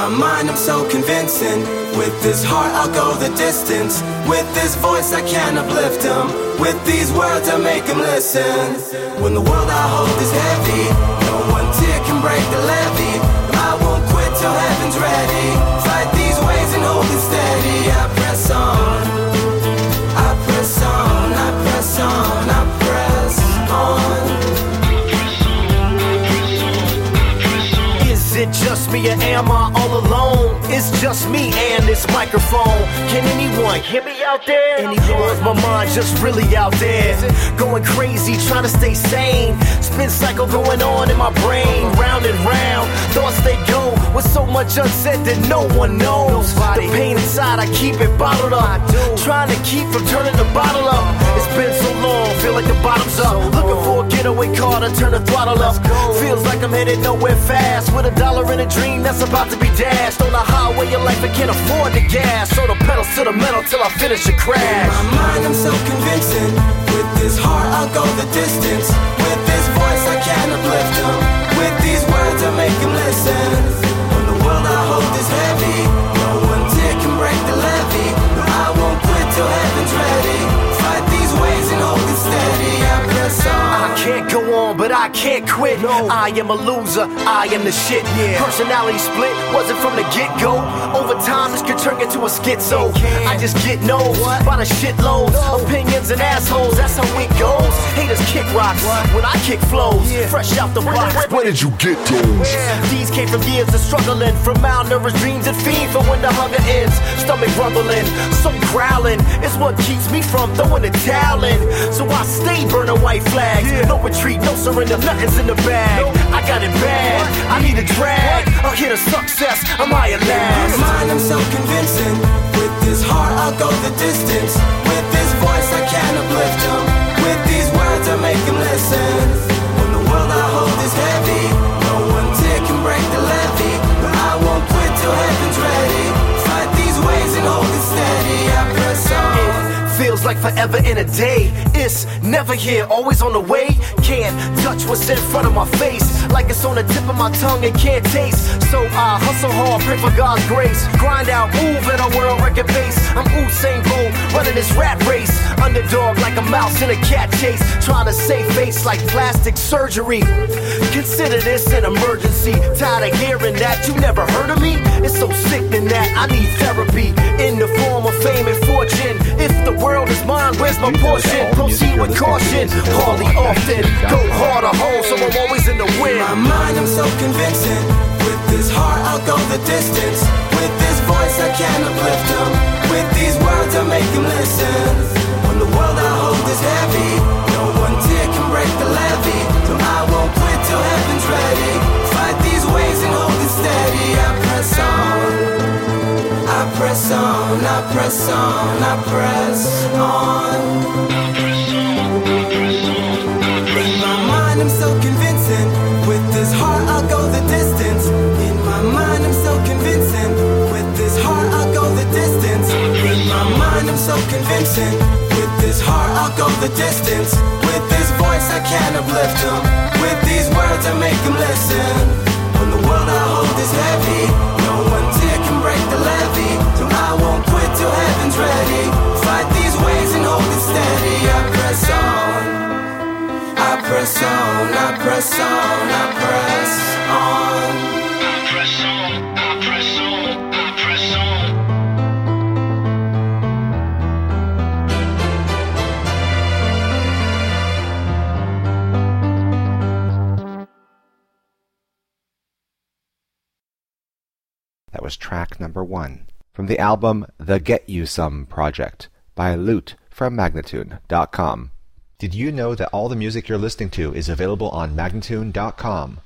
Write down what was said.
my mind I'm so convincing. With this heart I'll go the distance. With this voice I can uplift him. With these words I make him listen. When the world I hold is heavy, no one tear can break the levee. I won't quit till heaven's ready. Fight these waves and hold it steady. I press on, I press on, I press on, I press on. Is it just me or am I all alone? It's just me and this microphone. Can anyone hear me out there? Anyone? My mind just really out there, going crazy, trying to stay sane. Spin cycle going on in my brain, round and round. Thoughts they go with so much unsaid that no one knows. The pain inside, I keep it bottled up, trying to keep from turning the bottle up. It's been so long, feel like the bottom's up. Looking for a getaway car to turn the throttle up. Feels like I'm headed nowhere fast, with $1 in a dream that's about to be dashed. On the highway of life, I can't afford the gas, so the pedals to the metal till I finish a crash. In my mind I'm so convincing. With this heart I'll go the distance. With this voice I can uplift him. With these words I make him listen. When the world I hold is heavy, no one tear can break the levee. No, I won't quit till heaven's ready. Fight these waves and hold it steady. I press on. I can't go on, but I can't quit. No. I am a loser, I am the shit. Personality split wasn't from the get-go. Over time, this could turn into a schizo. I just get no's by the shitloads. Opinions and assholes, that's how it goes. Haters kick rocks when I kick flows. Fresh out the box. Where did you get those? These came from years of struggling, from malnourished dreams and feed for when the hunger ends. Stomach rumbling, so growling is what keeps me from throwing the towel in. So I stay burning white flags. No retreat, no surrender, nothing's in the bag. I got it bad, I need a drag. A hit of success, I'm high at last. In my mind I'm so convincing. With this heart I'll go the distance. With this voice I can uplift him. With these words I make him listen. When the world I hold is heavy, no one tear can break the levee. But I won't quit till heaven's ready. Fight these waves and hold it steady. I press on. Feels like forever in a day. It's never here, always on the way. Can't touch what's in front of my face, like it's on the tip of my tongue and can't taste. So I hustle hard, pray for God's grace. Grind out, move at a world record pace. I'm Usain Bolt, running this rat race. Underdog like a mouse in a cat chase, trying to save face like plastic surgery. Consider this an emergency. Tired of hearing that you never heard of me. It's so sickening that I need therapy in the form of fame and fortune. If the world is mine, where's my portion? Proceed with caution, hardly often. Go hard or home, so I'm always in the win. In my mind I'm so convincing. With this heart I'll go the distance. With this voice I can uplift him. With these words I make him listen. When the world I hold is heavy, no one tear can break the levee. So I won't quit till heaven's ready. Fight these waves and hold it steady. I press on, I press on, I press on, I press on. In my mind I'm so convincing. With this heart I'll go the distance. In my mind I'm so convincing. With this heart I'll go the distance. In my mind I'm so convincing. With this heart I'll go the distance. With this voice I can uplift him. With these words I make him listen. When the world I hold is heavy, no one tear can break the levee. So I won't quit till heaven's ready. Fight these waves and hold it steady. I press on, I press on, I press on, I press on. I press on, I press on, I press on. That was track number 1 from the album The Get You Some Project by Lute from Magnatune.com. Did you know that all the music you're listening to is available on Magnatune.com?